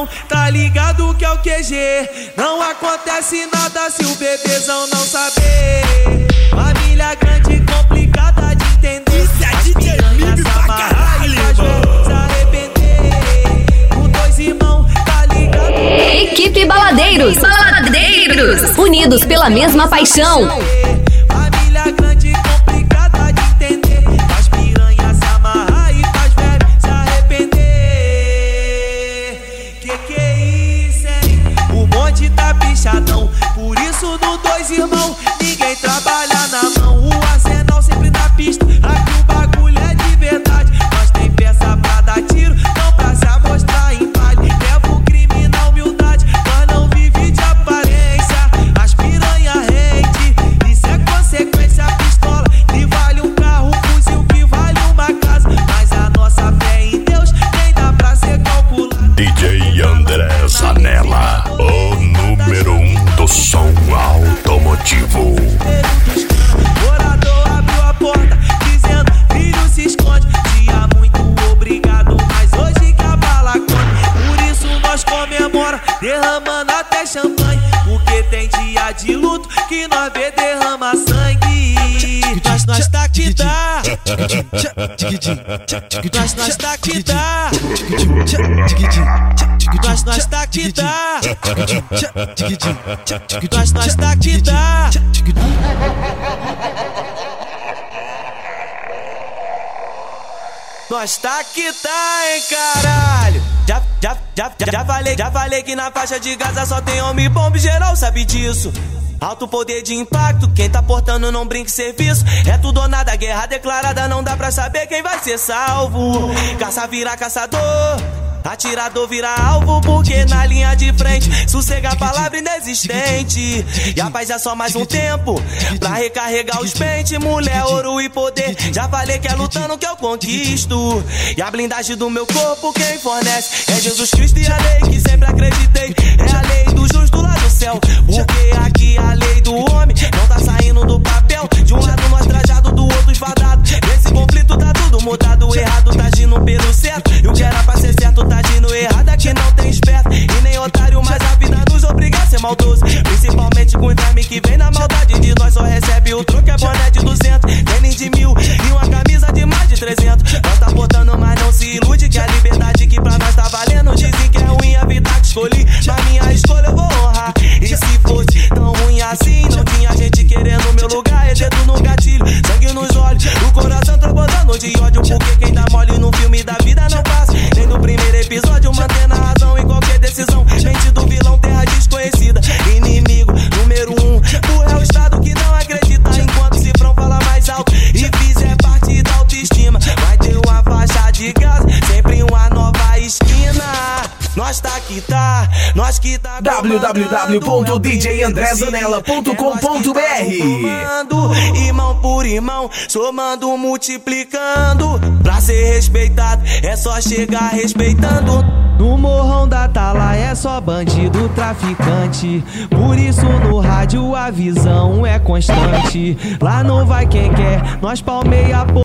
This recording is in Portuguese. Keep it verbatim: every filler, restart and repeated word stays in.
irmão, tá ligado que é o Q G. Não acontece nada se o bebezão não saber. Família grande, complicada de entender. Isso é D J Mib pra caralho, irmão. Se arrepender. Com dois irmãos, tá ligado. Equipe Baladeiros, Baladeiros, unidos pela mesma paixão. Família grande, complicada de entender. Faz piranha se amarrar e faz velho se arrepender. Que que é isso, hein? O monte tá pichadão. Por isso no dois irmãos ninguém trabalha na mão. O arsenal sempre na pista. Aqui o bagulho é de verdade. Nós tem peça pra dar tiro, não pra se amostrar em baile. Leva o crime na humildade, nós não vive de aparência. As piranha rente, isso é consequência. Pistola que vale um carro, um fuzil que vale uma casa. Mas a nossa fé em Deus nem dá pra ser calculada. D J André Zanella, o número um do som automotivo. Orador abriu a porta, dizendo, filho se esconde. Dia muito obrigado, mas hoje que a bala come. Por isso nós comemora, derramando até champanhe. Porque tem dia de luto que nós vê derrama sangue. Nós, nós tá que tá. Nós, nós tá que tá. Nós, nós tá que tá. Nós, nós tá que tá. Nós tá que tá, hein, caralho. Já, já, já, já, já falei, já falei que na faixa de Gaza só tem homem bom, geral sabe disso. Alto poder de impacto, quem tá portando não brinque serviço. É tudo ou nada, guerra declarada, não dá pra saber quem vai ser salvo. Caça vira caçador, atirador vira alvo, porque na linha de frente sossega a palavra inexistente. E a paz é só mais um tempo pra recarregar os pentes. Mulher, ouro e poder, já falei que é lutando que eu conquisto. E a blindagem do meu corpo quem fornece é Jesus Cristo e a lei que sempre acreditei. É a lei do justo lá do céu, porque aqui a lei do homem não tá saindo do papel. De um lado nós trajado, do outro esfadado. Nesse conflito tá tudo mudado, o errado tá agindo pelo certo. E o que era pra ser certo tá agindo errado, aqui não tem esperto e nem otário, mas a vida nos obriga a ser maldoso. Principalmente com o verme que vem na maldade de nós, só recebe o troco, é boné de duzentos, tênis de mil e uma camisa de mais de trezentos. Nós tá botando, mas não se ilude que a liberdade que pra nós tá valendo. Dizem que é ruim a vida que escolhi, mas minha escolha eu vou honrar. E se fosse tão ruim assim, não tinha gente querendo meu lugar. É dedo no gatilho, sangue nos olhos, o coração transbordando de ódio. Porque quem dá mole no filme da vida não passa nem do primeiro episódio, mantendo a razão em qualquer decisão. Mente do vilão, terra desconhecida, inimigo número um. Burro é o estado que não acredita, enquanto o cifrão fala mais alto e fizer parte da autoestima. Vai ter uma faixa de gás, sempre uma nova esquina. Nós tá que tá, nós que tá w w w ponto d j andré zanella ponto com ponto b r. Irmão por irmão, somando, multiplicando. Pra ser respeitado, é só chegar respeitando. No morrão da Tala é só bandido traficante. Por isso no rádio a visão é constante. Lá não vai quem quer, nós palmeia.